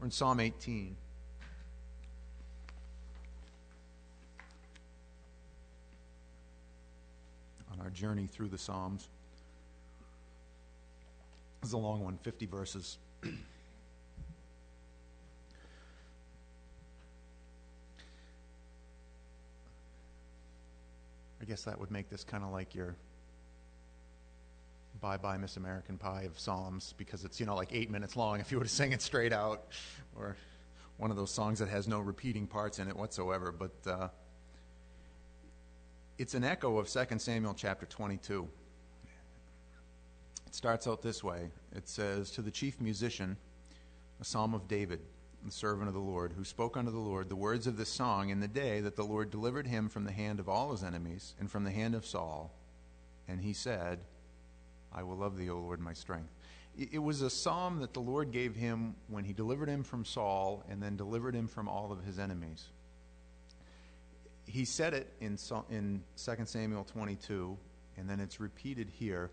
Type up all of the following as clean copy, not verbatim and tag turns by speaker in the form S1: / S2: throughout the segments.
S1: We're in Psalm 18. On our journey through the Psalms. This is a long one, 50 verses. I guess that would make this kind of like your Bye-Bye Miss American Pie of Psalms, because it's, like 8 minutes long if you were to sing it straight out, or one of those songs that has no repeating parts in it whatsoever. But it's an echo of 2 Samuel chapter 22. It starts out this way. It says, "To the chief musician, a psalm of David, the servant of the Lord, who spoke unto the Lord the words of this song in the day that the Lord delivered him from the hand of all his enemies and from the hand of Saul. And he said, I will love thee, O Lord, my strength." It was a psalm that the Lord gave him when he delivered him from Saul and then delivered him from all of his enemies. He said it in 2 Samuel 22, and then it's repeated here.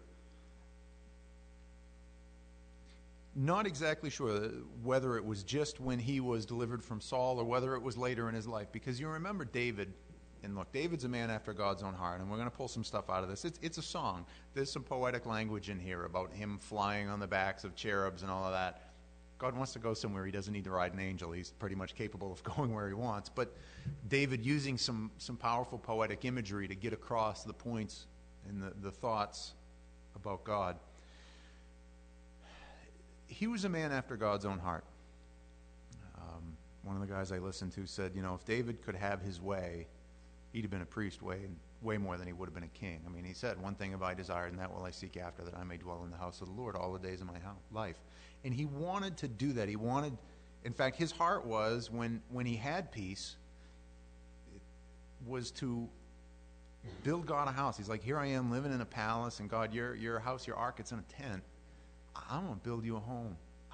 S1: Not exactly sure whether it was just when he was delivered from Saul or whether it was later in his life, because you remember David, and look, David's a man after God's own heart, and we're going to pull some stuff out of this. It's a song. There's some poetic language in here about him flying on the backs of cherubs and all of that. God wants to go somewhere. He doesn't need to ride an angel. He's pretty much capable of going where he wants. But David using some powerful poetic imagery to get across the points and the thoughts about God. He was a man after God's own heart. One of the guys I listened to said, if David could have his way, he'd have been a priest way more than he would have been a king. I mean, he said, "One thing have I desired, and that will I seek after, that I may dwell in the house of the Lord all the days of my life." And he wanted to do that. In fact, his heart was, when he had peace, was to build God a house. He's like, "Here I am living in a palace, and God, your house, your ark, it's in a tent. I want to build you a home.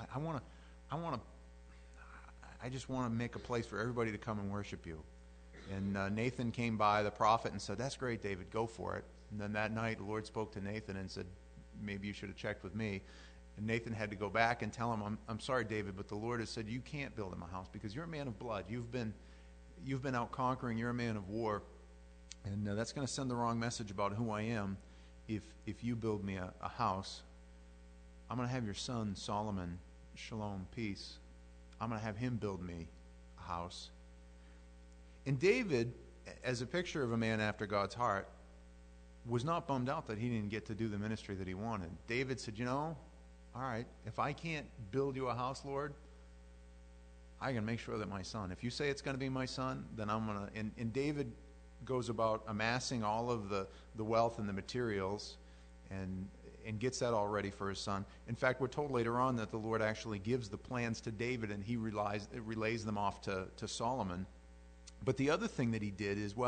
S1: I just want to make a place for everybody to come and worship you." And Nathan came by, the prophet, and said, "That's great, David, go for it." And then that night, the Lord spoke to Nathan and said, "Maybe you should have checked with me." And Nathan had to go back and tell him, I'm sorry, David, but the Lord has said, you can't build him a house because you're a man of blood. You've been out conquering. You're a man of war. And that's going to send the wrong message about who I am if you build me a house. I'm going to have your son, Solomon, shalom, peace. I'm going to have him build me a house. And David, as a picture of a man after God's heart, was not bummed out that he didn't get to do the ministry that he wanted. David said, all right, if I can't build you a house, Lord, I can make sure that my son, if you say it's going to be my son, then I'm going to. And David goes about amassing all of the wealth and the materials and gets that all ready for his son. In fact, we're told later on that the Lord actually gives the plans to David and he relays them off to Solomon. But the other thing that he did is,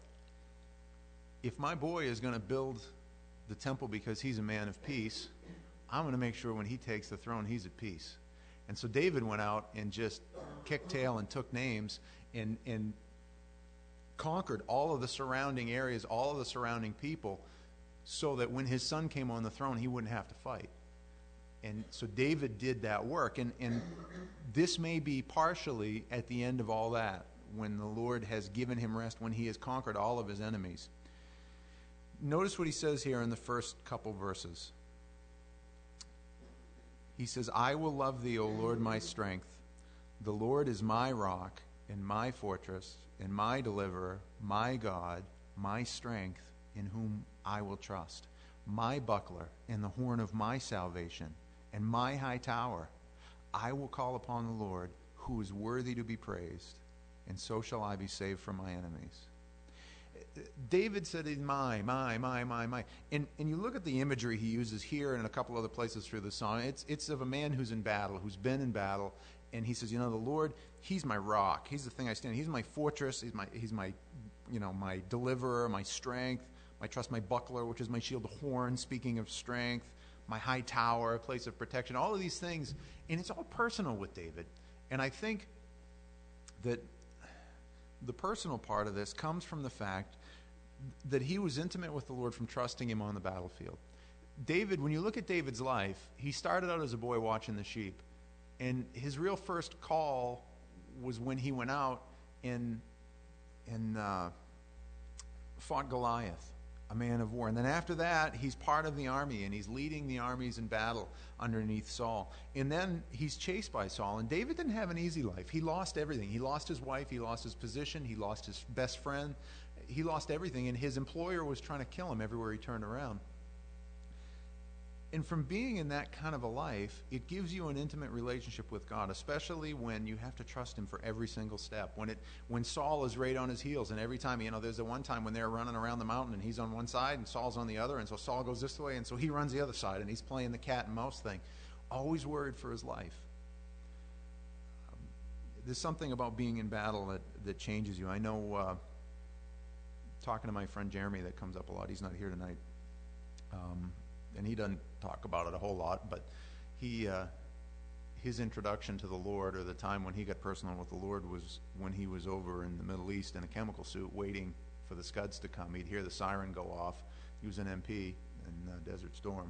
S1: if my boy is going to build the temple because he's a man of peace, I'm going to make sure when he takes the throne, he's at peace. And so David went out and just kicked tail and took names and conquered all of the surrounding areas, all of the surrounding people, so that when his son came on the throne, he wouldn't have to fight. And so David did that work. And this may be partially at the end of all that, when the Lord has given him rest, when he has conquered all of his enemies. Notice what he says here in the first couple verses. He says, "I will love thee, O Lord, my strength. The Lord is my rock and my fortress and my deliverer, my God, my strength, in whom I will trust, my buckler and the horn of my salvation and my high tower. I will call upon the Lord, who is worthy to be praised, and so shall I be saved from my enemies." David said, my. And you look at the imagery he uses here and in a couple other places through the song. It's of a man who's in battle, who's been in battle, and he says, the Lord, he's my rock. He's the thing I stand on. He's my fortress. He's my my deliverer, my strength, my trust, my buckler, which is my shield, the horn, speaking of strength, my high tower, a place of protection, all of these things. And it's all personal with David. And I think that the personal part of this comes from the fact that he was intimate with the Lord from trusting him on the battlefield. David, when you look at David's life, he started out as a boy watching the sheep. And his real first call was when he went out and fought Goliath, a man of war. And then after that, he's part of the army, and he's leading the armies in battle underneath Saul. And then he's chased by Saul. And David didn't have an easy life. He lost everything. He lost his wife. He lost his position. He lost his best friend. He lost everything. And his employer was trying to kill him everywhere he turned around. And from being in that kind of a life, it gives you an intimate relationship with God, especially when you have to trust him for every single step. When Saul is right on his heels, and every time, there's the one time when they're running around the mountain and he's on one side and Saul's on the other, and so Saul goes this way and so he runs the other side, and he's playing the cat and mouse thing, always worried for his life. There's something about being in battle that changes you. I know, talking to my friend Jeremy, that comes up a lot. He's not here tonight. And he doesn't talk about it a whole lot, but his introduction to the Lord, or the time when he got personal with the Lord, was when he was over in the Middle East in a chemical suit waiting for the Scuds to come. He'd hear the siren go off. He was an MP in Desert Storm.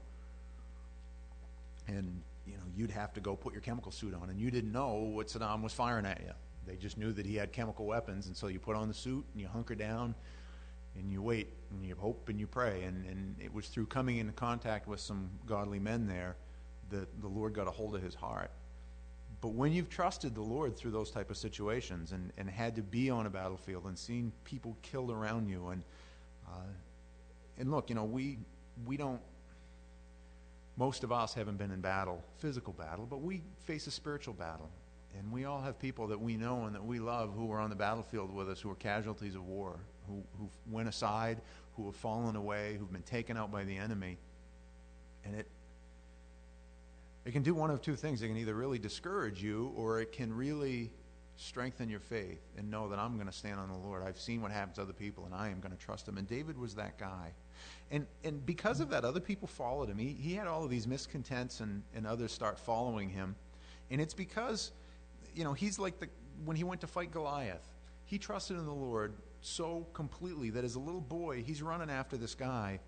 S1: And, you'd have to go put your chemical suit on, and you didn't know what Saddam was firing at you. They just knew that he had chemical weapons, and so you put on the suit and you hunker down and you wait, and you hope, and you pray. And it was through coming into contact with some godly men there that the Lord got a hold of his heart. But when you've trusted the Lord through those type of situations and had to be on a battlefield and seen people killed around you, and look, we don't, most of us haven't been in battle, physical battle, but we face a spiritual battle. And we all have people that we know and that we love who are on the battlefield with us, who are casualties of war, who went aside, who have fallen away, who've been taken out by the enemy. And it can do one of two things. It can either really discourage you, or it can really strengthen your faith and know that I'm going to stand on the Lord. I've seen what happens to other people, and I am going to trust him. And David was that guy. And because of that, other people followed him. He had all of these miscontents, and others start following him. And it's because, he's like when he went to fight Goliath, he trusted in the Lord so completely that as a little boy, he's running after this guy.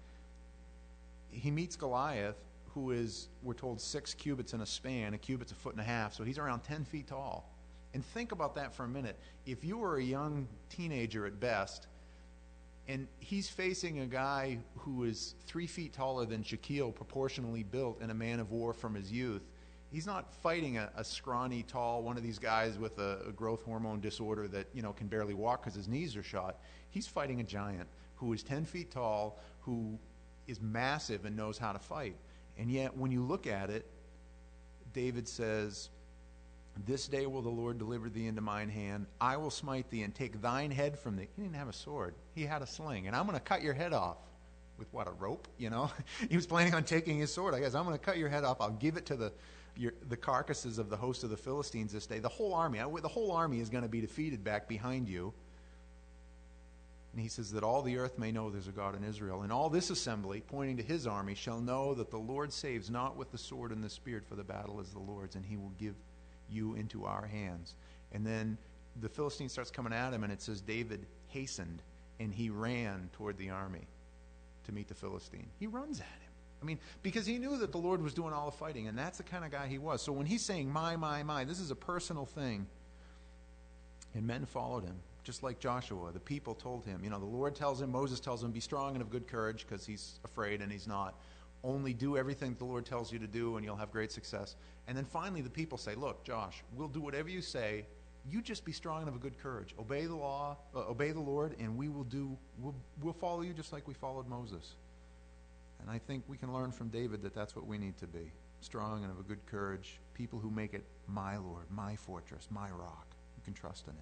S1: He meets Goliath, who is, we're told, 6 cubits in a span. A cubit's 1.5 feet, so he's around 10 feet tall. And think about that for a minute. If you were a young teenager at best, and he's facing a guy who is 3 feet taller than Shaquille, proportionally built, and a man of war from his youth, he's not fighting a scrawny, tall, one of these guys with a growth hormone disorder that, can barely walk because his knees are shot. He's fighting a giant who is 10 feet tall, who is massive and knows how to fight. And yet, when you look at it, David says, "This day will the Lord deliver thee into mine hand. I will smite thee and take thine head from thee." He didn't have a sword. He had a sling. "And I'm going to cut your head off." With what, a rope? He was planning on taking his sword. I guess, "I'm going to cut your head off. I'll give it to the carcasses of the host of the Philistines this day." The whole army is going to be defeated back behind you. And he says that all the earth may know there's a God in Israel. And all this assembly, pointing to his army, shall know that the Lord saves not with the sword and the spear, for the battle is the Lord's, and he will give you into our hands. And then the Philistine starts coming at him, and it says David hastened, and he ran toward the army to meet the Philistine. He runs at him. Because he knew that the Lord was doing all the fighting, and that's the kind of guy he was. So when he's saying, my, this is a personal thing. And men followed him, just like Joshua. The people told him, the Lord tells him, Moses tells him, be strong and of good courage, because he's afraid and he's not. Only do everything the Lord tells you to do, and you'll have great success. And then finally the people say, "Look, Josh, we'll do whatever you say. You just be strong and of a good courage. Obey the law, obey the Lord, and we'll follow you just like we followed Moses." And I think we can learn from David that that's what we need to be. Strong and of a good courage. People who make it my Lord, my fortress, my rock. You can trust in him.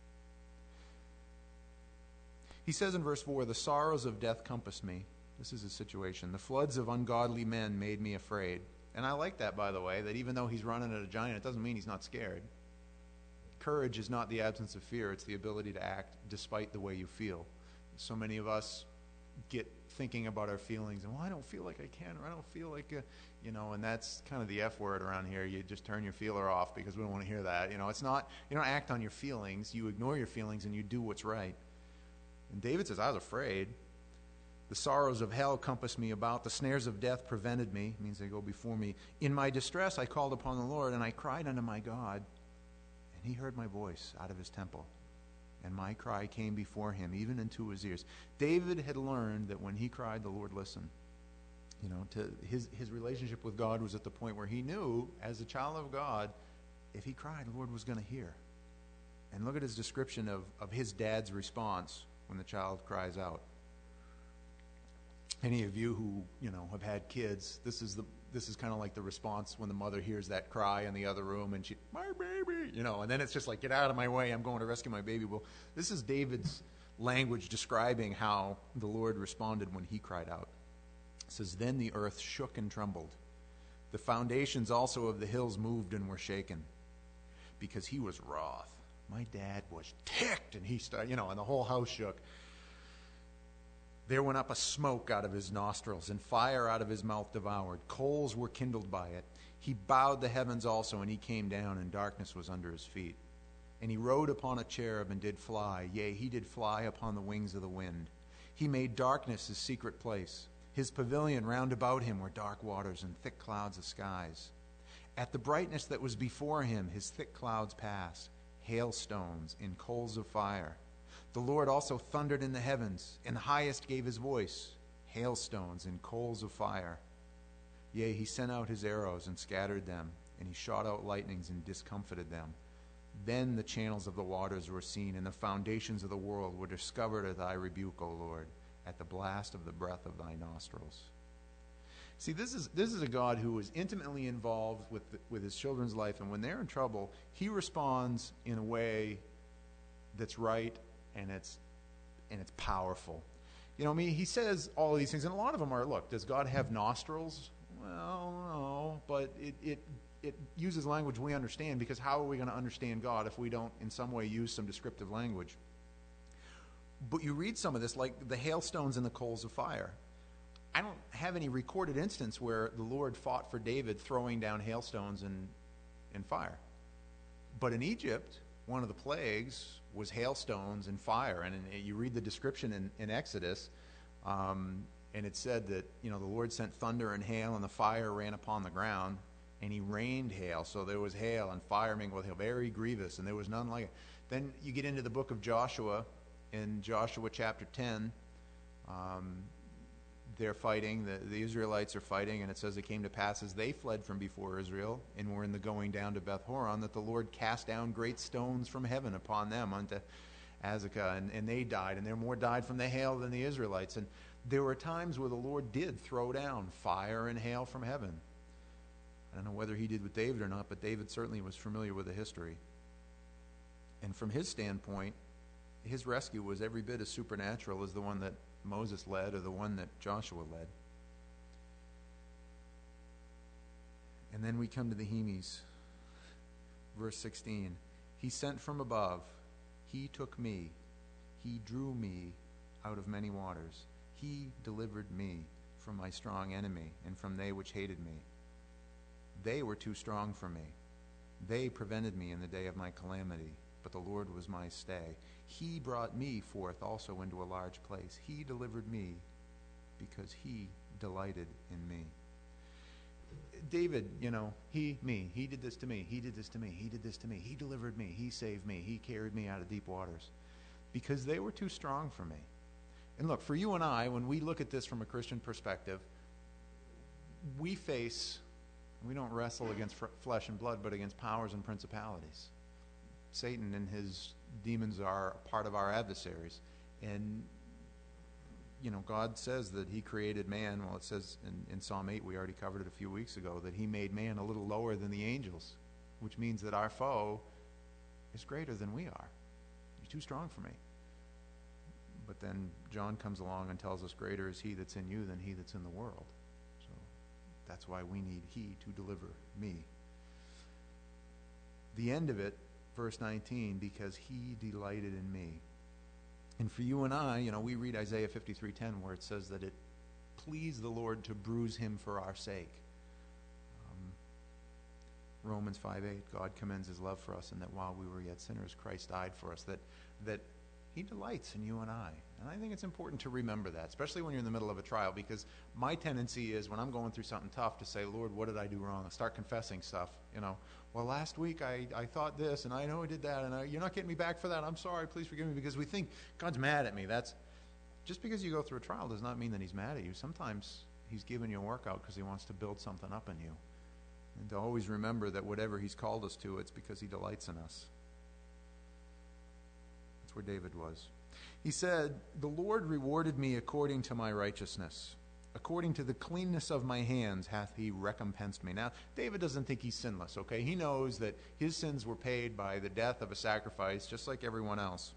S1: He says in verse 4, "The sorrows of death compassed me." This is his situation. "The floods of ungodly men made me afraid." And I like that, by the way, that even though he's running at a giant, it doesn't mean he's not scared. Courage is not the absence of fear. It's the ability to act despite the way you feel. So many of us get thinking about our feelings, and, I don't feel like I can, or I don't feel like, and that's kind of the F word around here. You just turn your feeler off because we don't want to hear that. It's not, you don't act on your feelings. You ignore your feelings and you do what's right. And David says, I was afraid. The sorrows of hell compassed me about. The snares of death prevented me. It means they go before me. In my distress I called upon the Lord, and I cried unto my God. And he heard my voice out of his temple. And my cry came before him, even into his ears. David had learned that when he cried, the Lord listened. To his relationship with God was at the point where he knew, as a child of God, if he cried, the Lord was going to hear. And look at his description of his dad's response when the child cries out. Any of you who have had kids, this is kind of like the response when the mother hears that cry in the other room and my baby, and then it's just like, get out of my way, I'm going to rescue my baby. Well, this is David's language describing how the Lord responded when he cried out. It says, then the earth shook and trembled. The foundations also of the hills moved and were shaken, because he was wroth. My dad was ticked, and he started, and the whole house shook. There went up a smoke out of his nostrils, and fire out of his mouth devoured. Coals were kindled by it. He bowed the heavens also, and he came down, and darkness was under his feet. And he rode upon a cherub and did fly. Yea, he did fly upon the wings of the wind. He made darkness his secret place. His pavilion round about him were dark waters and thick clouds of skies. At the brightness that was before him, his thick clouds passed, hailstones in coals of fire. The Lord also thundered in the heavens, and the highest gave his voice, hailstones and coals of fire. Yea, he sent out his arrows and scattered them, and he shot out lightnings and discomfited them. Then the channels of the waters were seen, and the foundations of the world were discovered at thy rebuke, O Lord, at the blast of the breath of thy nostrils. See, this is a God who is intimately involved with his children's life, and when they're in trouble, he responds in a way that's right, and it's powerful. He says all of these things, and a lot of them are, look, does God have nostrils? Well, no, but it uses language we understand, because how are we going to understand God if we don't in some way use some descriptive language? But you read some of this, like the hailstones and the coals of fire. I don't have any recorded instance where the Lord fought for David throwing down hailstones and fire. But in Egypt, one of the plagues was hailstones and fire. And you read the description in Exodus, and it said that the Lord sent thunder and hail, and the fire ran upon the ground, and he rained hail. So there was hail and fire mingled with hail, very grievous, and there was none like it. Then you get into the book of Joshua. In Joshua chapter 10, they're fighting, the Israelites are fighting, and it says it came to pass as they fled from before Israel and were in the going down to Beth Horon, that the Lord cast down great stones from heaven upon them unto Azekah, and they died, and there more died from the hail than the Israelites. And there were times where the Lord did throw down fire and hail from heaven. I don't know whether he did with David or not, but David certainly was familiar with the history. And from his standpoint, his rescue was every bit as supernatural as the one that Moses led or the one that Joshua led. And then we come to the Hemes. Verse 16. He sent from above. He took me. He drew me out of many waters. He delivered me from my strong enemy and from they which hated me. They were too strong for me. They prevented me in the day of my calamity, but the Lord was my stay. He brought me forth also into a large place. He delivered me because he delighted in me. David, he did this to me. He did this to me. He did this to me. He delivered me. He saved me. He carried me out of deep waters because they were too strong for me. And look, for you and I, when we look at this from a Christian perspective, we don't wrestle against flesh and blood, but against powers and principalities. Satan and his demons are part of our adversaries. And, God says that he created man. Well, it says in Psalm 8, we already covered it a few weeks ago, that he made man a little lower than the angels, which means that our foe is greater than we are. You're too strong for me. But then John comes along and tells us, greater is he that's in you than he that's in the world. So that's why we need he to deliver me. The end of it, verse 19, because he delighted in me. And for you and I, we read Isaiah 53:10, where it says that it pleased the Lord to bruise him for our sake. Romans 5:8, God commends his love for us, and that while we were yet sinners, Christ died for us. That He delights in you and I. And I think it's important to remember that, especially when you're in the middle of a trial, because my tendency is when I'm going through something tough to say, Lord, what did I do wrong? I start confessing stuff, Well, last week I thought this, and I know I did that, and you're not getting me back for that. I'm sorry. Please forgive me, because we think God's mad at me. That's just because you go through a trial does not mean that he's mad at you. Sometimes he's giving you a workout because he wants to build something up in you. And to always remember that whatever he's called us to, it's because he delights in us. That's where David was. He said, the Lord rewarded me according to my righteousness. According to the cleanness of my hands hath he recompensed me. Now, David doesn't think he's sinless, okay? He knows that his sins were paid by the death of a sacrifice, just like everyone else.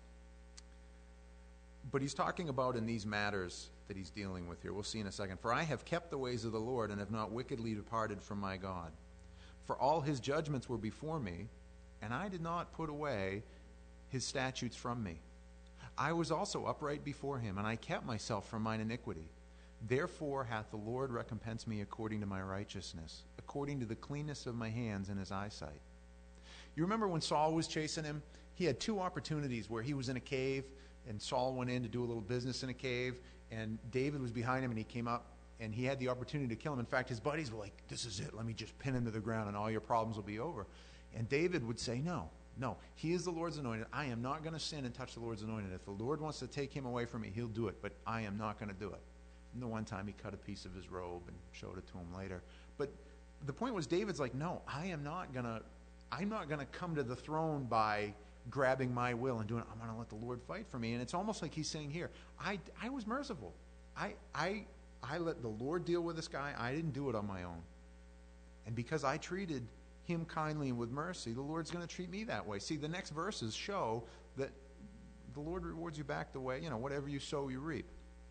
S1: But he's talking about in these matters that he's dealing with here. We'll see in a second. For I have kept the ways of the Lord and have not wickedly departed from my God. For all his judgments were before me, and I did not put away his statutes from me. I was also upright before him, and I kept myself from mine iniquity. Therefore hath the Lord recompensed me according to my righteousness, according to the cleanness of my hands in his eyesight. You remember when Saul was chasing him? He had two opportunities where he was in a cave, and Saul went in to do a little business in a cave, and David was behind him, and he came up, and he had the opportunity to kill him. In fact, his buddies were like, this is it. Let me just pin him to the ground, and all your problems will be over. And David would say, no, he is the Lord's anointed. I am not going to sin and touch the Lord's anointed. If the Lord wants to take him away from me, he'll do it, but I am not going to do it. And the one time he cut a piece of his robe and showed it to him later. But the point was, David's like, no, I'm not going to come to the throne by grabbing my will and doing it. I'm going to let the Lord fight for me. And it's almost like he's saying here, I was merciful. I let the Lord deal with this guy. I didn't do it on my own. And because I treated him kindly and with mercy, the Lord's going to treat me that way. See, the next verses show that the Lord rewards you back the way, whatever you sow, you reap.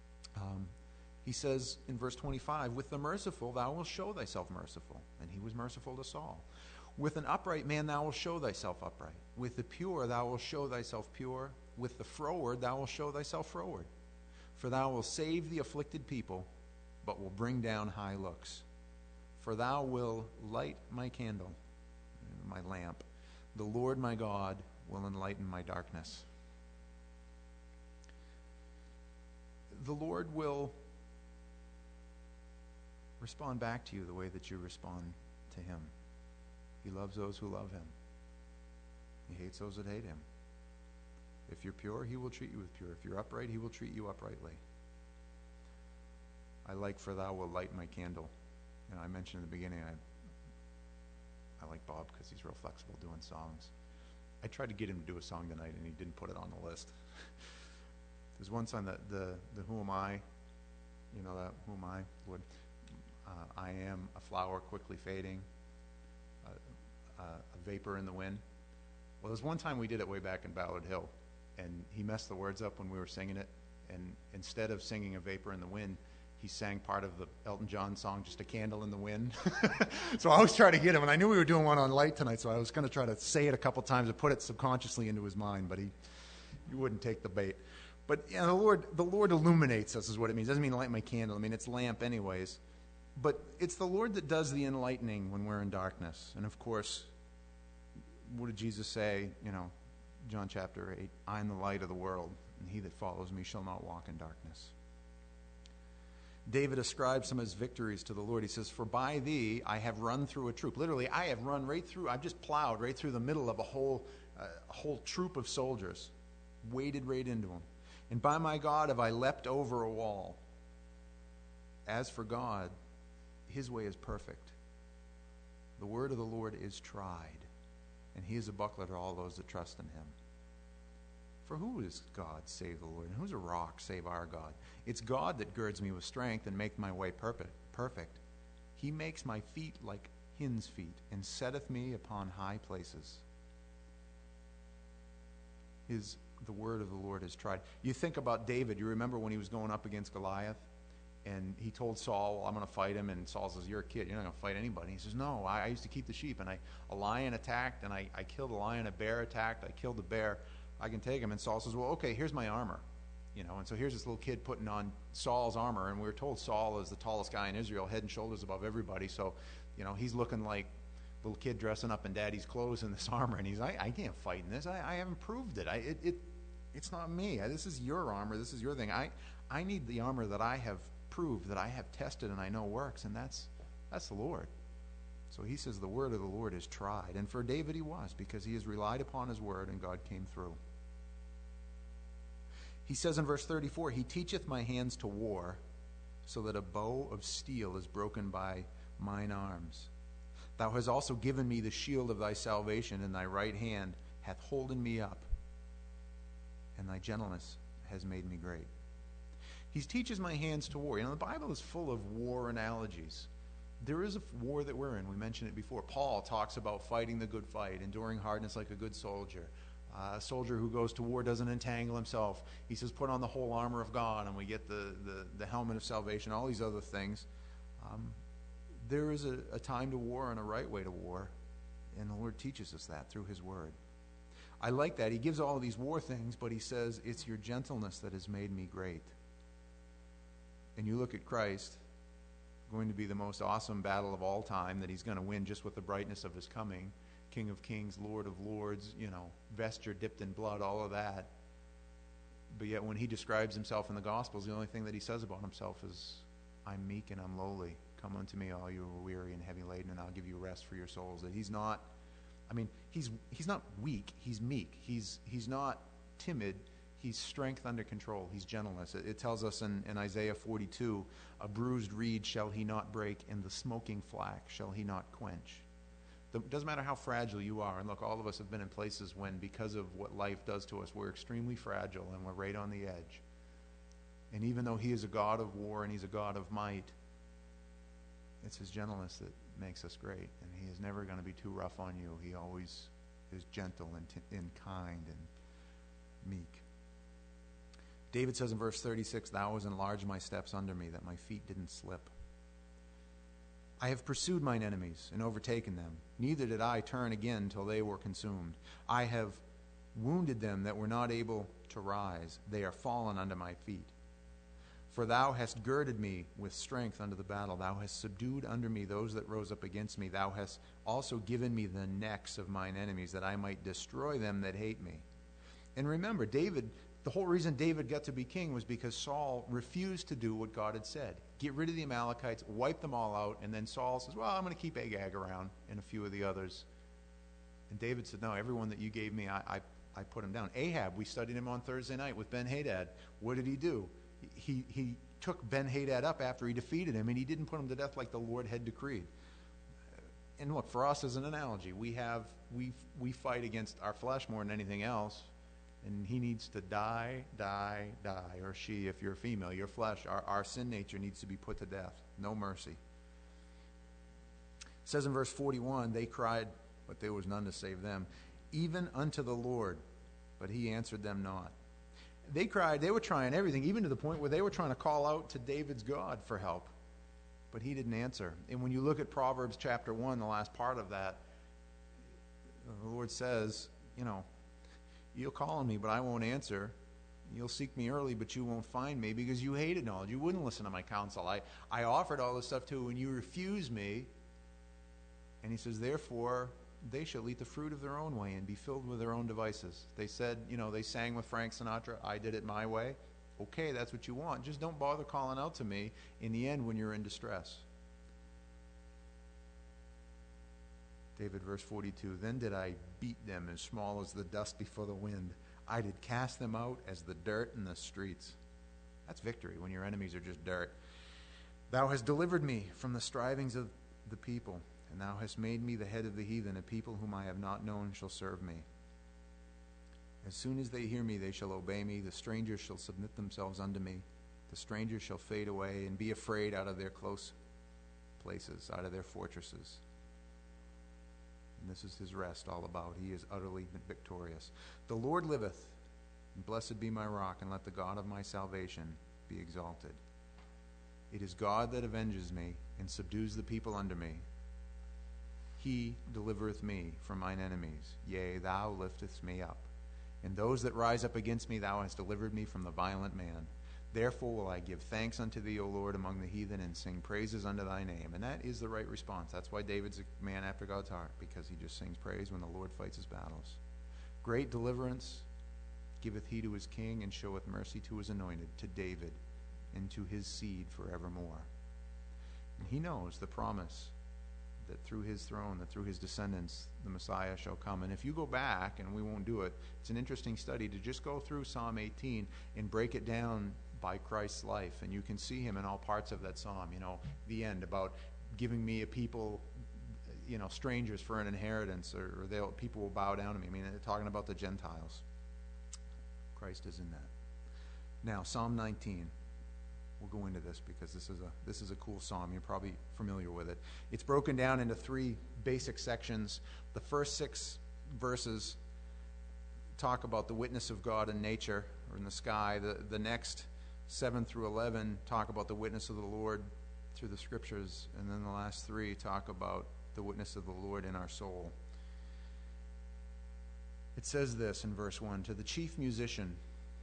S1: He says in verse 25, with the merciful thou wilt show thyself merciful. And he was merciful to Saul. With an upright man thou wilt show thyself upright. With the pure thou wilt show thyself pure. With the froward thou wilt show thyself froward. For thou wilt save the afflicted people, but will bring down high looks. For thou wilt light my candle, my lamp. The Lord my God will enlighten my darkness. The Lord will respond back to you the way that you respond to him. He loves those who love him. He hates those that hate him. If you're pure, he will treat you with pure. If you're upright, he will treat you uprightly. I like for thou will light my candle. I mentioned in the beginning, I like Bob because he's real flexible doing songs. I tried to get him to do a song tonight, and he didn't put it on the list. There's one song that the Who Am I? You know that Who Am I? Lord, I am a flower quickly fading, a vapor in the wind. Well, there's one time we did it way back in Ballard Hill, and he messed the words up when we were singing it. And instead of singing a vapor in the wind, he sang part of the Elton John song, Just a Candle in the Wind. So I was trying to get him, and I knew we were doing one on light tonight, so I was going to try to say it a couple times and put it subconsciously into his mind, but he wouldn't take the bait. But the Lord illuminates us is what it means. It doesn't mean light my candle. I mean, it's lamp anyways. But it's the Lord that does the enlightening when we're in darkness. And of course, what did Jesus say? John chapter 8, I am the light of the world, and he that follows me shall not walk in darkness. David ascribes some of his victories to the Lord. He says, for by thee I have run through a troop. Literally, I have run right through, I've just plowed right through the middle of a whole troop of soldiers, waded right into them. And by my God have I leapt over a wall. As for God, his way is perfect. The word of the Lord is tried, and he is a buckler to all those that trust in him. For who is God save the Lord? And who's a rock save our God? It's God that girds me with strength and maketh my way perfect. He makes my feet like hinds' feet, and setteth me upon high places. The word of the Lord is tried. You think about David. You remember when he was going up against Goliath, and he told Saul, well, I'm going to fight him. And Saul says, you're a kid. You're not going to fight anybody. He says, no, I used to keep the sheep, and a lion attacked, and I killed a lion. A bear attacked. I killed the bear. I can take him. And Saul says, well, okay, here's my armor. And so here's this little kid putting on Saul's armor, and we were told Saul is the tallest guy in Israel, head and shoulders above everybody. So, he's looking like a little kid dressing up in daddy's clothes in this armor, and he's like, I can't fight in this. I haven't proved it. It's not me. This is your armor. This is your thing. I need the armor that I have proved, that I have tested and I know works, and that's the Lord. So he says the word of the Lord is tried. And for David he was, because he has relied upon his word and God came through. He says in verse 34, he teacheth my hands to war, so that a bow of steel is broken by mine arms. Thou hast also given me the shield of thy salvation, and thy right hand hath holden me up, and thy gentleness has made me great. He teaches my hands to war. You know, the Bible is full of war analogies. There is a war that we're in. We mentioned it before. Paul talks about fighting the good fight, enduring hardness like a good soldier. A soldier who goes to war doesn't entangle himself. He says, put on the whole armor of God, and we get the helmet of salvation, all these other things. There is a time to war and a right way to war, and the Lord teaches us that through his word. I like that. He gives all of these war things, but he says, it's your gentleness that has made me great. And you look at Christ, going to be the most awesome battle of all time that he's going to win just with the brightness of his coming. King of kings, Lord of lords, vesture dipped in blood, all of that. But yet when he describes himself in the Gospels, the only thing that he says about himself is, I'm meek and I'm lowly. Come unto me, all you who are weary and heavy laden, and I'll give you rest for your souls. That he's not, he's not weak, he's meek. He's not timid. He's strength under control. He's gentleness. It tells us in Isaiah 42, a bruised reed shall he not break, and the smoking flax shall he not quench. It doesn't matter how fragile you are. And look, all of us have been in places when, because of what life does to us, we're extremely fragile and we're right on the edge. And even though he is a God of war and he's a God of might, it's his gentleness that makes us great. And he is never going to be too rough on you. He always is gentle and kind and meek. David says in verse 36, thou hast enlarged my steps under me, that my feet didn't slip. I have pursued mine enemies and overtaken them. Neither did I turn again till they were consumed. I have wounded them that were not able to rise. They are fallen under my feet. For thou hast girded me with strength unto the battle. Thou hast subdued under me those that rose up against me. Thou hast also given me the necks of mine enemies, that I might destroy them that hate me. And remember, the whole reason David got to be king was because Saul refused to do what God had said. Get rid of the Amalekites, wipe them all out, and then Saul says, well, I'm going to keep Agag around and a few of the others. And David said, no, everyone that you gave me, I put him down. Ahab, we studied him on Thursday night with Ben-Hadad. What did he do? He took Ben-Hadad up after he defeated him, and he didn't put him to death like the Lord had decreed. And look, for us as an analogy, we fight against our flesh more than anything else. And he needs to die, or she, if you're a female, your flesh, our sin nature needs to be put to death. No mercy. It says in verse 41, they cried, but there was none to save them, even unto the Lord, but he answered them not. They cried, they were trying everything, even to the point where they were trying to call out to David's God for help, but he didn't answer. And when you look at Proverbs chapter 1, the last part of that, the Lord says, you'll call on me, but I won't answer. You'll seek me early, but you won't find me, because you hated knowledge. You wouldn't listen to my counsel. I offered all this stuff to you, and you refused me. And he says, therefore, they shall eat the fruit of their own way and be filled with their own devices. They said, they sang with Frank Sinatra, I did it my way. Okay, that's what you want. Just don't bother calling out to me in the end when you're in distress. David, verse 42, then did I beat them as small as the dust before the wind. I did cast them out as the dirt in the streets. That's victory, when your enemies are just dirt. Thou hast delivered me from the strivings of the people, and thou hast made me the head of the heathen. A people whom I have not known shall serve me. As soon as they hear me, they shall obey me. The strangers shall submit themselves unto me. The strangers shall fade away and be afraid out of their close places, out of their fortresses. And this is his rest all about. He is utterly victorious. The Lord liveth, and blessed be my rock, and let the God of my salvation be exalted. It is God that avenges me, and subdues the people under me. He delivereth me from mine enemies. Yea, thou liftest me up. And those that rise up against me, thou hast delivered me from the violent man. Therefore will I give thanks unto thee, O Lord, among the heathen, and sing praises unto thy name. And that is the right response. That's why David's a man after God's heart, because he just sings praise when the Lord fights his battles. Great deliverance, giveth he to his king, and showeth mercy to his anointed, to David, and to his seed forevermore. And he knows the promise that through his throne, that through his descendants, the Messiah shall come. And if you go back, and we won't do it, it's an interesting study to just go through Psalm 18 and break it down by Christ's life. And you can see him in all parts of that psalm. The end about giving me a people, strangers for an inheritance, or people will bow down to me. I mean, talking about the Gentiles. Christ is in that. Now, Psalm 19. We'll go into this because this is a cool psalm. You're probably familiar with it. It's broken down into 3 basic sections. The first 6 verses talk about the witness of God in nature or in the sky. The next 7 through 11 talk about the witness of the Lord through the scriptures. And then the last 3 talk about the witness of the Lord in our soul. It says this in verse 1, to the chief musician,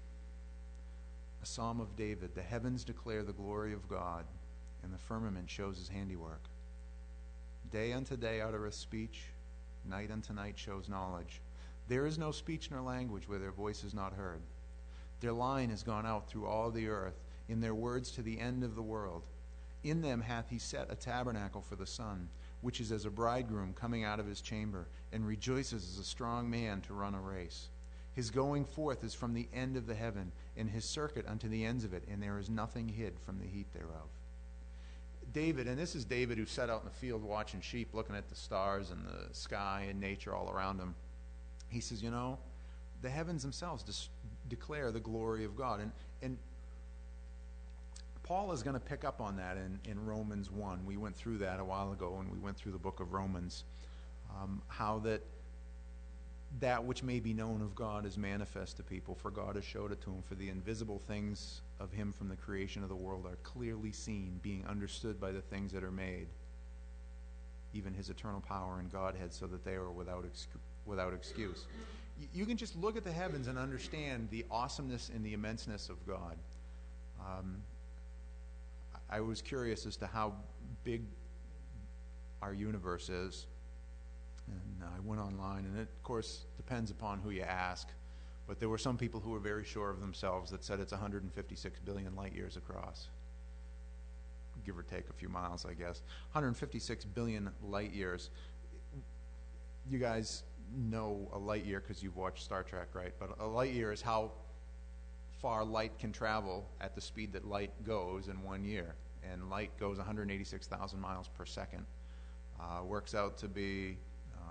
S1: a psalm of David, the heavens declare the glory of God, and the firmament shows his handiwork. Day unto day uttereth speech, night unto night shows knowledge. There is no speech nor language where their voice is not heard. Their line has gone out through all the earth, in their words to the end of the world. In them hath he set a tabernacle for the sun, which is as a bridegroom coming out of his chamber, and rejoices as a strong man to run a race. His going forth is from the end of the heaven, and his circuit unto the ends of it, and there is nothing hid from the heat thereof. David, and this is David who sat out in the field watching sheep, looking at the stars and the sky and nature all around him. He says, the heavens themselves declare the glory of God. And Paul is going to pick up on that in Romans 1. We went through that a while ago when we went through the book of Romans, how that which may be known of God is manifest to people, for God has showed it to him. For the invisible things of him from the creation of the world are clearly seen, being understood by the things that are made, even his eternal power and Godhead, so that they are without excuse. You can just look at the heavens and understand the awesomeness and the immenseness of God. I was curious as to how big our universe is. And I went online, and it, of course, depends upon who you ask. But there were some people who were very sure of themselves that said it's 156 billion light years across. Give or take a few miles, I guess. 156 billion light years. You guys know a light year because you've watched Star Trek, right? But a light year is how far light can travel at the speed that light goes in 1 year. And light goes 186,000 miles per second. Works out to be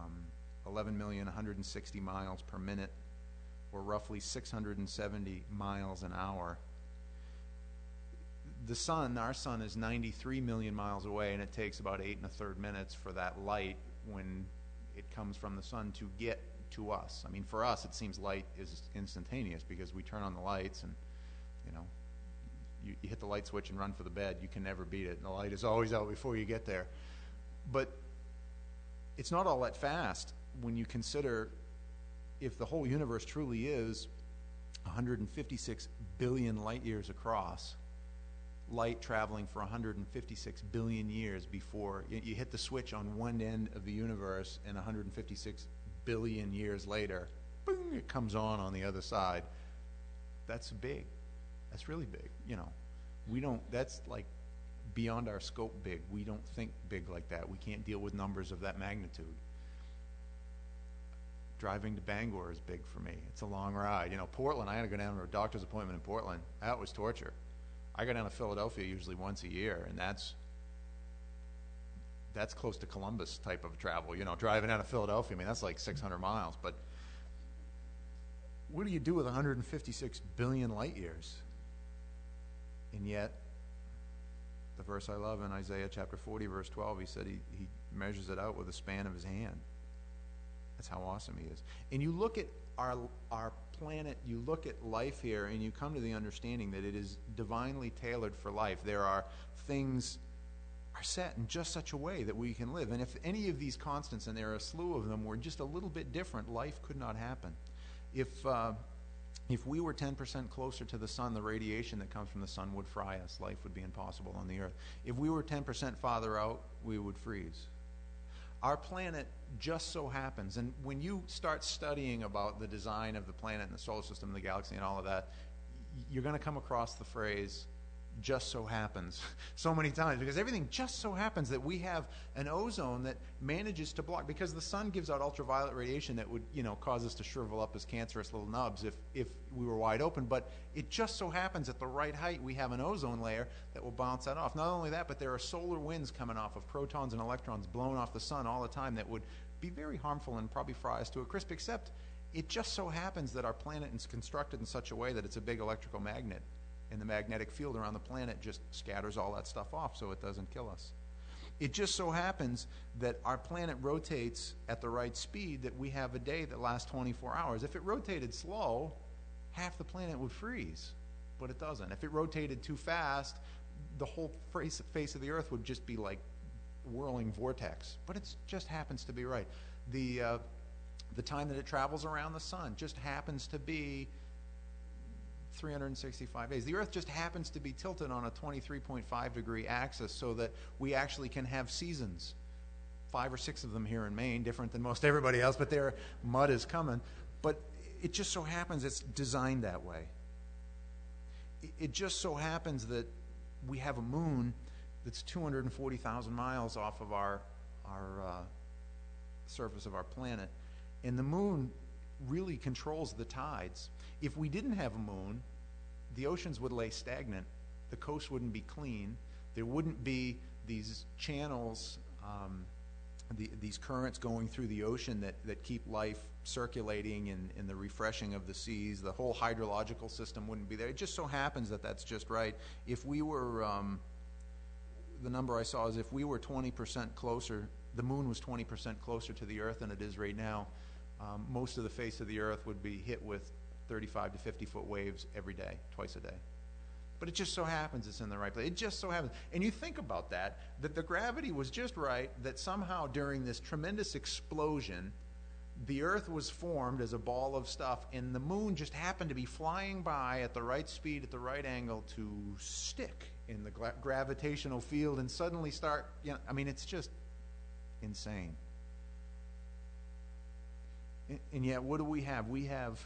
S1: 11,160 miles per minute, or roughly 670 miles an hour. The sun, our sun, is 93 million miles away, and it takes about 8 1/3 minutes for that light, when it comes from the sun, to get to us. I mean, for us, it seems light is instantaneous because we turn on the lights and, you hit the light switch and run for the bed. You can never beat it. And the light is always out before you get there. But it's not all that fast when you consider if the whole universe truly is 156 billion light years across, light traveling for 156 billion years before you hit the switch on one end of the universe, and 156 billion years later, boom, it comes on the other side. That's big. That's really big. That's like beyond our scope big. We don't think big like that. We can't deal with numbers of that magnitude. Driving to Bangor is big for me. It's a long ride. Portland, I had to go down to a doctor's appointment in Portland. That was torture. I go down to Philadelphia usually once a year, and that's close to Columbus type of travel. Driving out of Philadelphia, that's like 600 miles. But what do you do with 156 billion light years? And yet, the verse I love in Isaiah chapter 40, verse 12, he said he measures it out with the span of his hand. That's how awesome he is. And you look at our planet, you look at life here, and you come to the understanding that it is divinely tailored for life. There are things are set in just such a way that we can live. And if any of these constants, and there are a slew of them, were just a little bit different, life could not happen. If we were 10% closer to the sun, the radiation that comes from the sun would fry us. Life would be impossible on the earth. If we were 10% farther out, we would freeze. Our planet just so happens, and when you start studying about the design of the planet and the solar system and the galaxy and all of that, you're going to come across the phrase just so happens so many times, because everything just so happens that we have an ozone that manages to block, because the sun gives out ultraviolet radiation that would, cause us to shrivel up as cancerous little nubs if we were wide open. But it just so happens at the right height we have an ozone layer that will bounce that off. Not only that, but there are solar winds coming off of protons and electrons blown off the sun all the time that would be very harmful and probably fry us to a crisp, except it just so happens that our planet is constructed in such a way that it's a big electrical magnet, and the magnetic field around the planet just scatters all that stuff off so it doesn't kill us. It just so happens that our planet rotates at the right speed that we have a day that lasts 24 hours. If it rotated slow, half the planet would freeze, but it doesn't. If it rotated too fast, the whole face of the Earth would just be like whirling vortex, but it just happens to be right. The time that it travels around the sun just happens to be 365 days. The Earth just happens to be tilted on a 23.5 degree axis so that we actually can have seasons. 5 or 6 of them here in Maine, different than most everybody else, but their mud is coming. But it just so happens it's designed that way. It just so happens that we have a moon that's 240,000 miles off of our surface of our planet, and the moon really controls the tides. If we didn't have a moon, the oceans would lay stagnant, the coast wouldn't be clean, there wouldn't be these channels, these currents going through the ocean that keep life circulating in the refreshing of the seas. The whole hydrological system wouldn't be there. It just so happens that that's just right. If we were, the number I saw is if we were 20% closer, the moon was 20% closer to the Earth than it is right now, most of the face of the Earth would be hit with 35 to 50 foot waves every day, twice a day. But it just so happens it's in the right place. It just so happens. And you think about that the gravity was just right, that somehow during this tremendous explosion, the Earth was formed as a ball of stuff, and the moon just happened to be flying by at the right speed, at the right angle to stick in the gravitational field and suddenly start, it's just insane. And yet, what do we have? We have,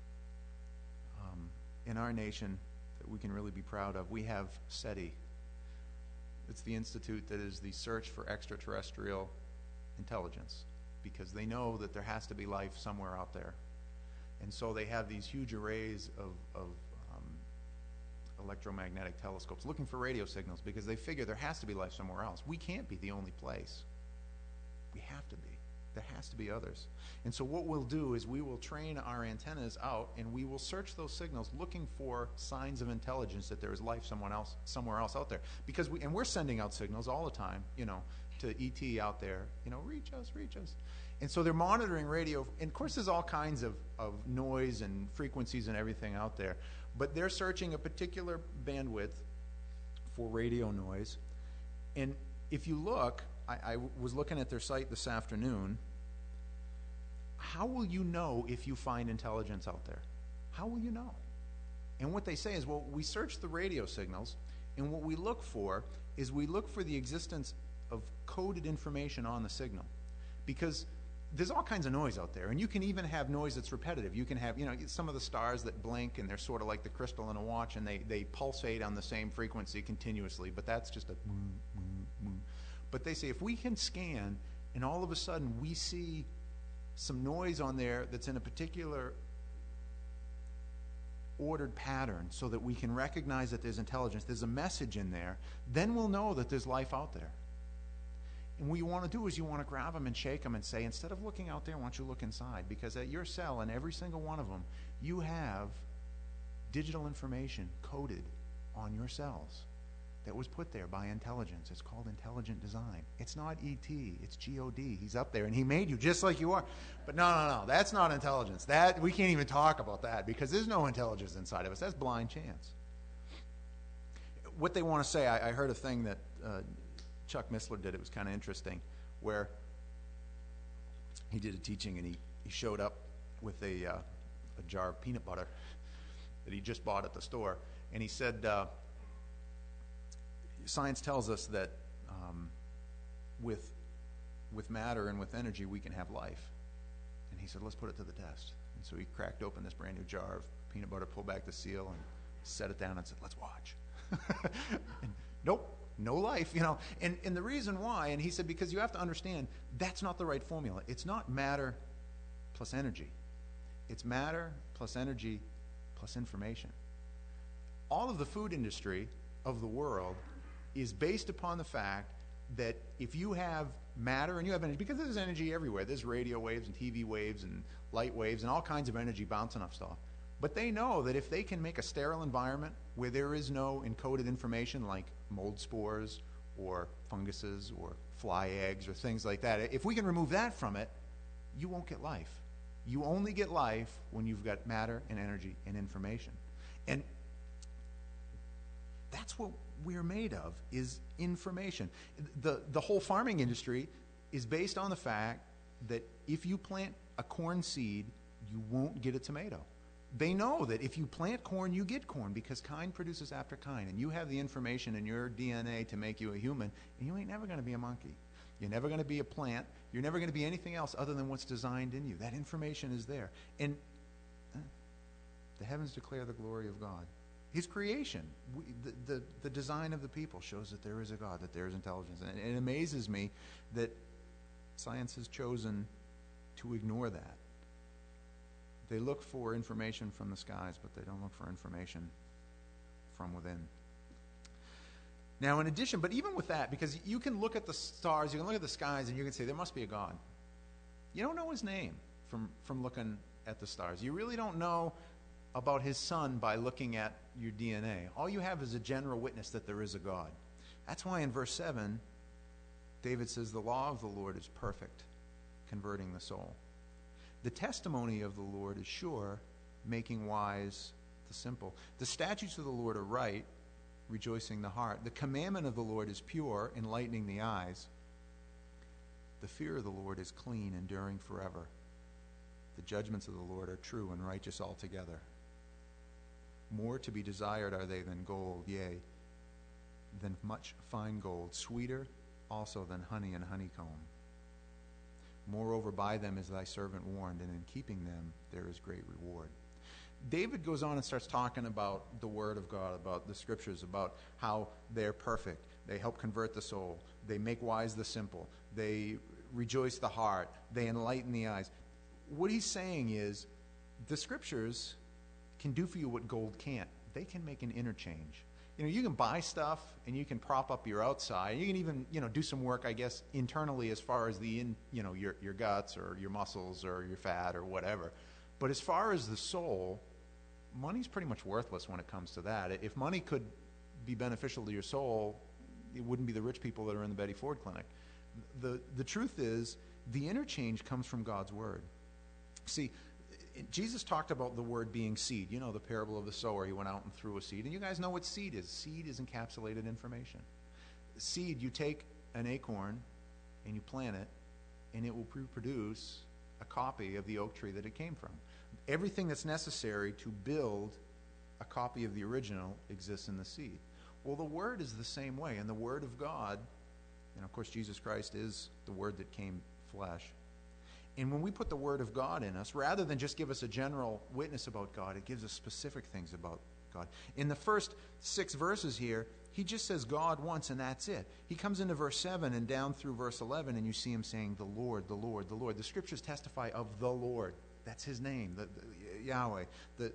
S1: in our nation, that we can really be proud of, we have SETI. It's the institute that is the search for extraterrestrial intelligence, because they know that there has to be life somewhere out there. And so they have these huge arrays of electromagnetic telescopes looking for radio signals, because they figure there has to be life somewhere else. We can't be the only place. We have to be. There has to be others. And so what we'll do is we will train our antennas out, and we will search those signals looking for signs of intelligence, that there is life somewhere else out there. Because we're sending out signals all the time, to ET out there, reach us. And so they're monitoring radio. And of course there's all kinds of noise and frequencies and everything out there. But they're searching a particular bandwidth for radio noise. And if you look, I was looking at their site this afternoon. How will you know if you find intelligence out there? How will you know? And what they say is, well, we search the radio signals, and what we look for is we look for the existence of coded information on the signal. Because there's all kinds of noise out there, and you can even have noise that's repetitive. You can have, some of the stars that blink, and they're sort of like the crystal in a watch, and they pulsate on the same frequency continuously, but that's just a But they say if we can scan, and all of a sudden we see some noise on there that's in a particular ordered pattern, so that we can recognize that there's intelligence, there's a message in there, then we'll know that there's life out there. And what you want to do is you want to grab them and shake them and say, instead of looking out there, why don't you look inside? Because at your cell, and every single one of them, you have digital information coded on your cells that was put there by intelligence. It's called intelligent design. It's not E.T., it's G.O.D. He's up there, and he made you just like you are. But no, that's not intelligence. That we can't even talk about that, because there's no intelligence inside of us. That's blind chance. What they want to say, I heard a thing that Chuck Missler did. It was kind of interesting, where he did a teaching, and he showed up with a jar of peanut butter that he just bought at the store, and he said, science tells us that with with matter and with energy, we can have life. And he said, let's put it to the test. And so he cracked open this brand new jar of peanut butter, pulled back the seal, and set it down and said, let's watch. And nope, no life, And the reason why, and he said, because you have to understand, that's not the right formula. It's not matter plus energy. It's matter plus energy plus information. All of the food industry of the world is based upon the fact that if you have matter and you have energy, because there's energy everywhere. There's radio waves and TV waves and light waves and all kinds of energy bouncing off stuff. But they know that if they can make a sterile environment where there is no encoded information like mold spores or funguses or fly eggs or things like that, if we can remove that from it, you won't get life. You only get life when you've got matter and energy and information. And that's what we're made of, is information. The whole farming industry is based on the fact that if you plant a corn seed, you won't get a tomato. They know that if you plant corn, you get corn, because kind produces after kind, and you have the information in your DNA to make you a human, and you ain't never going to be a monkey. You're never going to be a plant. You're never going to be anything else other than what's designed in you. That information is there. And the heavens declare the glory of God. His creation, the design of the people shows that there is a God, that there is intelligence. And it amazes me that science has chosen to ignore that. They look for information from the skies, but they don't look for information from within. Now, in addition, but even with that, because you can look at the stars, you can look at the skies, and you can say, there must be a God. You don't know his name from looking at the stars. You really don't know about his son by looking at your DNA. All you have is a general witness that there is a God. That's why in verse 7, David says, the law of the Lord is perfect, converting the soul. The testimony of the Lord is sure, making wise the simple. The statutes of the Lord are right, rejoicing the heart. The commandment of the Lord is pure, enlightening the eyes. The fear of the Lord is clean, enduring forever. The judgments of the Lord are true and righteous altogether. More to be desired are they than gold, yea, than much fine gold, sweeter also than honey and honeycomb. Moreover, by them is thy servant warned, and in keeping them there is great reward. David goes on and starts talking about the Word of God, about the Scriptures, about how they're perfect. They help convert the soul. They make wise the simple. They rejoice the heart. They enlighten the eyes. What he's saying is the Scriptures can do for you what gold can't. They can make an interchange. You can buy stuff and you can prop up your outside. You can even, do some work, I guess, internally as far as your guts or your muscles or your fat or whatever. But as far as the soul, money's pretty much worthless when it comes to that. If money could be beneficial to your soul, it wouldn't be the rich people that are in the Betty Ford clinic. The truth is, the interchange comes from God's Word. See, Jesus talked about the word being seed. The parable of the sower. He went out and threw a seed. And you guys know what seed is. Seed is encapsulated information. Seed, you take an acorn and you plant it, and it will reproduce a copy of the oak tree that it came from. Everything that's necessary to build a copy of the original exists in the seed. Well, the Word is the same way. And the Word of God, and of course Jesus Christ is the Word that came flesh. And when we put the Word of God in us, rather than just give us a general witness about God, it gives us specific things about God. In the first 6 verses here, he just says God once, and that's it. He comes into verse 7 and down through verse 11, and you see him saying, the Lord, the Lord, the Lord. The Scriptures testify of the Lord. That's his name, Yahweh, the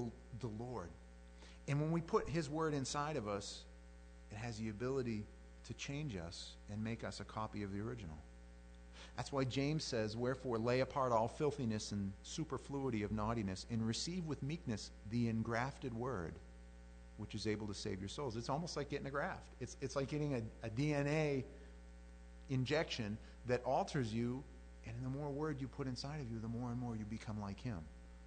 S1: Lord. And when we put his Word inside of us, it has the ability to change us and make us a copy of the original. That's why James says, wherefore lay apart all filthiness and superfluity of naughtiness, and receive with meekness the engrafted word, which is able to save your souls. It's almost like getting a graft. It's like getting a DNA injection that alters you, and the more word you put inside of you, the more and more you become like him.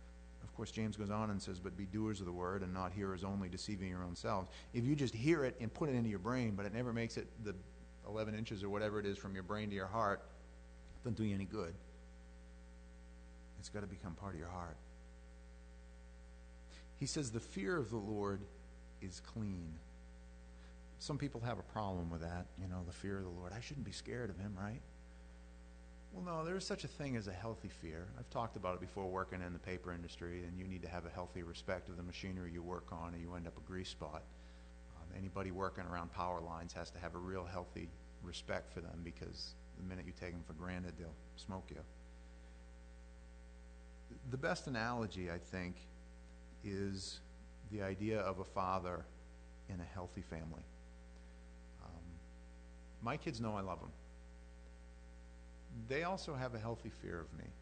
S1: Of course, James goes on and says, but be doers of the word and not hearers only, deceiving your own selves. If you just hear it and put it into your brain, but it never makes it the 11 inches or whatever it is from your brain to your heart, doesn't do you any good. It's got to become part of your heart. He says the fear of the Lord is clean. Some people have a problem with that, the fear of the Lord. I shouldn't be scared of him, right? Well, no, there is such a thing as a healthy fear. I've talked about it before working in the paper industry, and you need to have a healthy respect of the machinery you work on, or you end up a grease spot. Anybody working around power lines has to have a real healthy respect for them, because the minute you take them for granted, they'll smoke you. The best analogy, I think, is the idea of a father in a healthy family. My kids know I love them. They also have a healthy fear of me.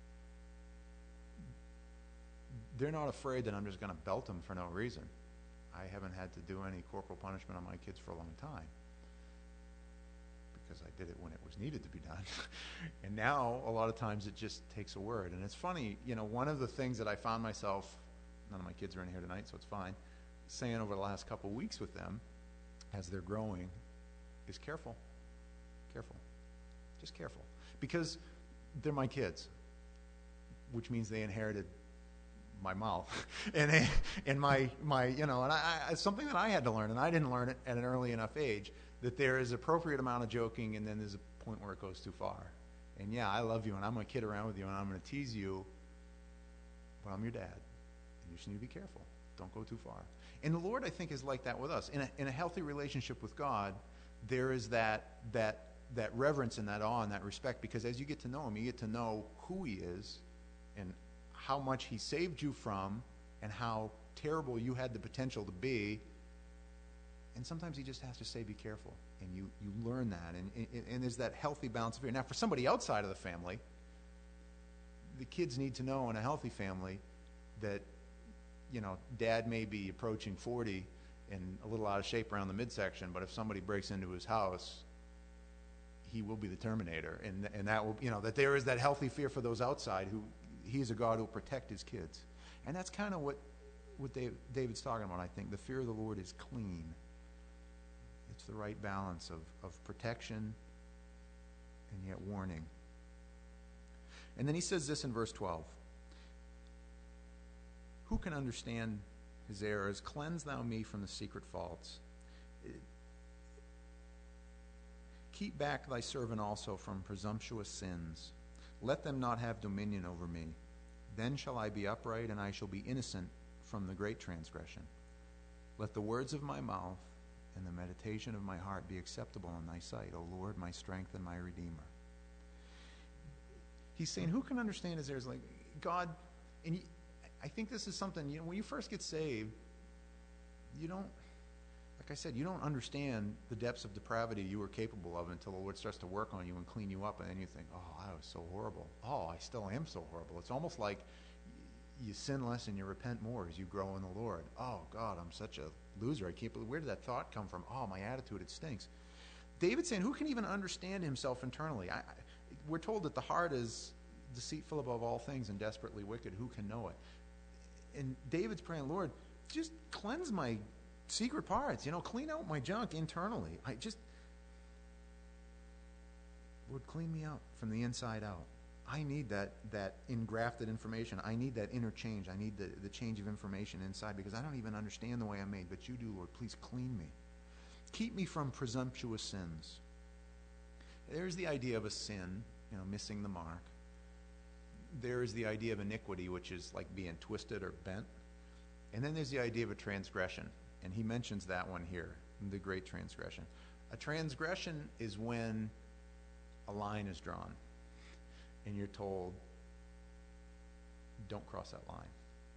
S1: They're not afraid that I'm just going to belt them for no reason. I haven't had to do any corporal punishment on my kids for a long time, because I did it when it was needed to be done. And now, a lot of times, it just takes a word. And it's funny, one of the things that I found myself, none of my kids are in here tonight, so it's fine, saying over the last couple of weeks with them, as they're growing, is careful. Careful. Just careful. Because they're my kids, which means they inherited my mouth and my and something that I had to learn, and I didn't learn it at an early enough age, that there is appropriate amount of joking, and then there's a point where it goes too far. And yeah, I love you, and I'm going to kid around with you, and I'm going to tease you, but I'm your dad, and you just need to be careful. Don't go too far. And the Lord, I think, is like that with us. In a healthy relationship with God, there is that reverence and that awe and that respect, because as you get to know him, you get to know who he is and how much he saved you from, and how terrible you had the potential to be. And sometimes he just has to say, be careful. And you learn that. And there's that healthy balance of fear. Now, for somebody outside of the family, the kids need to know in a healthy family that, dad may be approaching 40 and a little out of shape around the midsection, but if somebody breaks into his house, he will be the Terminator. And that will, that there is that healthy fear for those outside, who he is a God who will protect his kids. And that's kind of what David's talking about, I think. The fear of the Lord is clean. It's the right balance of protection and yet warning. And then he says this in verse 12. Who can understand his errors? Cleanse thou me from the secret faults. Keep back thy servant also from presumptuous sins. Let them not have dominion over me. Then shall I be upright, and I shall be innocent from the great transgression. Let the words of my mouth and the meditation of my heart be acceptable in thy sight, O Lord, my strength and my Redeemer. He's saying, who can understand his errors? Like God, and I think this is something, when you first get saved, you don't, like I said, you don't understand the depths of depravity you were capable of until the Lord starts to work on you and clean you up, and then you think, oh, I was so horrible. Oh, I still am so horrible. It's almost like you sin less and you repent more as you grow in the Lord. Oh, God, I'm such a loser. I can't believe, where did that thought come from? Oh, my attitude, it stinks. David's saying, who can even understand himself internally? We're told that the heart is deceitful above all things and desperately wicked. Who can know it? And David's praying, Lord, just cleanse my secret parts, clean out my junk internally. Lord, clean me up from the inside out. I need that engrafted information. I need that interchange. I need the change of information inside, because I don't even understand the way I'm made, but you do, Lord. Please clean me. Keep me from presumptuous sins. There's the idea of a sin, missing the mark. There is the idea of iniquity, which is like being twisted or bent. And then there's the idea of a transgression. And he mentions that one here, the great transgression. A transgression is when a line is drawn and you're told, don't cross that line.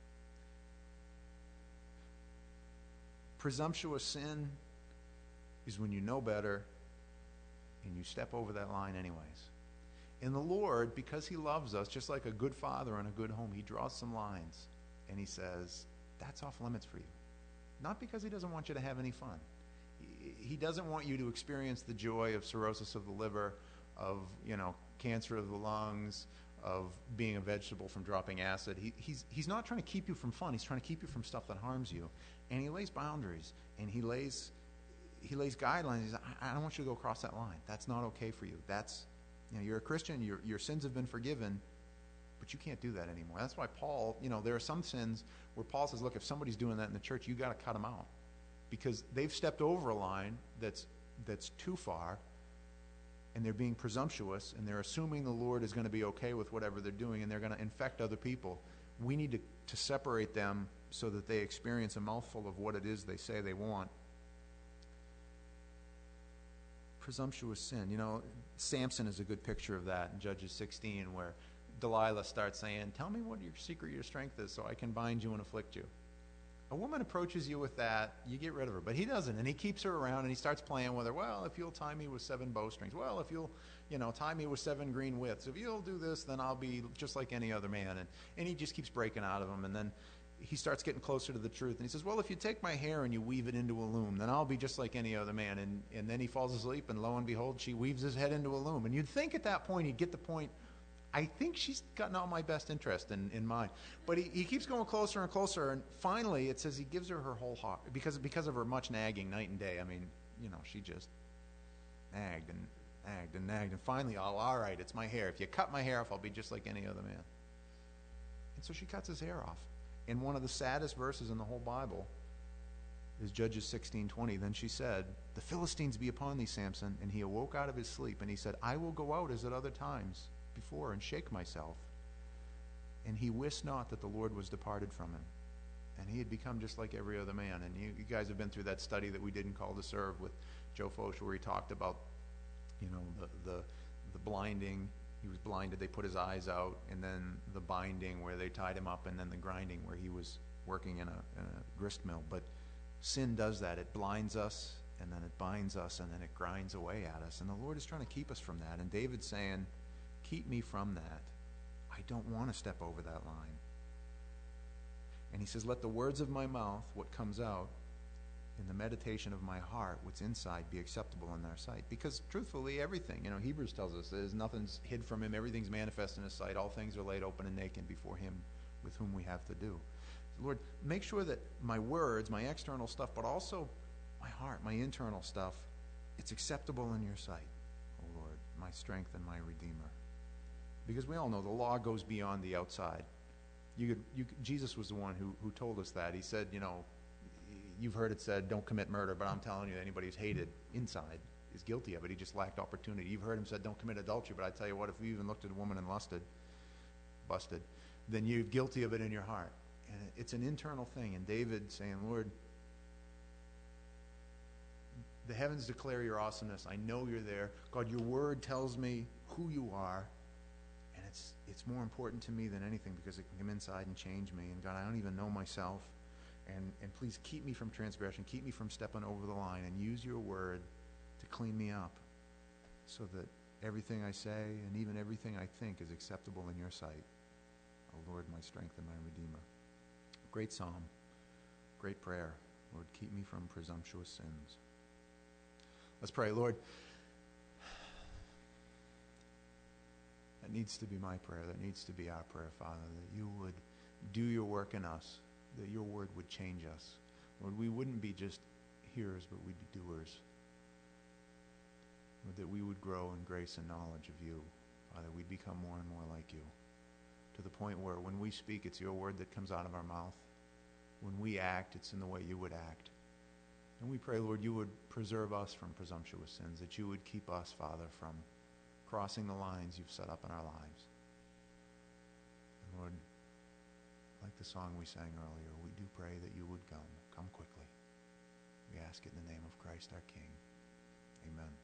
S1: Presumptuous sin is when you know better and you step over that line anyways. And the Lord, because he loves us, just like a good father in a good home, he draws some lines and he says, that's off limits for you. Not because he doesn't want you to have any fun. He doesn't want you to experience the joy of cirrhosis of the liver, of cancer of the lungs, of being a vegetable from dropping acid. He's not trying to keep you from fun. He's trying to keep you from stuff that harms you. And he lays boundaries, and he lays guidelines. He says, I don't want you to go across that line. That's not okay for you. That's, you're a Christian. Your sins have been forgiven, but you can't do that anymore. That's why Paul, there are some sins where Paul says, look, if somebody's doing that in the church, you got to cut them out, because they've stepped over a line that's too far, and they're being presumptuous, and they're assuming the Lord is going to be okay with whatever they're doing, and they're going to infect other people. We need to separate them so that they experience a mouthful of what it is they say they want. Presumptuous sin. You know, Samson is a good picture of that in Judges 16, where Delilah starts saying, tell me what your secret, your strength is, so I can bind you and afflict you. A woman approaches you with that, you get rid of her. But he doesn't, and he keeps her around, and he starts playing with her. Well, if you'll tie me with 7 bowstrings. Well, if you'll, tie me with 7 green withs. If you'll do this, then I'll be just like any other man. And he just keeps breaking out of him. And then he starts getting closer to the truth. And he says, well, if you take my hair and you weave it into a loom, then I'll be just like any other man. And then he falls asleep, and lo and behold, she weaves his head into a loom. And you'd think at that point he'd get the point, I think she's gotten all my best interest in mind. But he keeps going closer and closer, and finally it says he gives her whole heart because of her much nagging night and day. I mean, she just nagged and nagged and nagged. And finally, all right, it's my hair. If you cut my hair off, I'll be just like any other man. And so she cuts his hair off. And one of the saddest verses in the whole Bible is Judges 16:20. Then she said, the Philistines be upon thee, Samson. And he awoke out of his sleep, and he said, I will go out as at other times before and shake myself. And he wist not that the Lord was departed from him. And he had become just like every other man. And you guys have been through that study that we did in Call to Serve with Joe Foch, where he talked about, the blinding. He was blinded, they put his eyes out, and then the binding where they tied him up, and then the grinding where he was working in a grist mill. But sin does that. It blinds us, and then it binds us, and then it grinds away at us. And the Lord is trying to keep us from that. And David's saying, keep me from that. I don't want to step over that line. And he says, let the words of my mouth, what comes out, and the meditation of my heart, what's inside, be acceptable in their sight. Because truthfully, everything, Hebrews tells us there's nothing's hid from him. Everything's manifest in his sight. All things are laid open and naked before him with whom we have to do. So Lord, make sure that my words, my external stuff, but also my heart, my internal stuff, it's acceptable in your sight, O Lord, my strength and my Redeemer. Because we all know the law goes beyond the outside. Jesus was the one who told us that. He said, you've heard it said, don't commit murder, but I'm telling you, anybody who's hated inside is guilty of it. He just lacked opportunity. You've heard him said, don't commit adultery, but I tell you what, if you even looked at a woman and busted, then you're guilty of it in your heart. And it's an internal thing. And David saying, Lord, the heavens declare your awesomeness. I know you're there. God, your word tells me who you are. And it's more important to me than anything because it can come inside and change me. And God, I don't even know myself. And please keep me from transgression. Keep me from stepping over the line. And use your word to clean me up so that everything I say and even everything I think is acceptable in your sight. O Lord, my strength and my Redeemer. Great psalm. Great prayer. Lord, keep me from presumptuous sins. Let's pray. Lord, that needs to be my prayer. That needs to be our prayer, Father, that you would do your work in us, that your word would change us. Lord, we wouldn't be just hearers, but we'd be doers. Lord, that we would grow in grace and knowledge of you. Father, we'd become more and more like you, to the point where when we speak, it's your word that comes out of our mouth. When we act, it's in the way you would act. And we pray, Lord, you would preserve us from presumptuous sins, that you would keep us, Father, from crossing the lines you've set up in our lives. And Lord, like the song we sang earlier, we do pray that you would come quickly. We ask it in the name of Christ our King. Amen.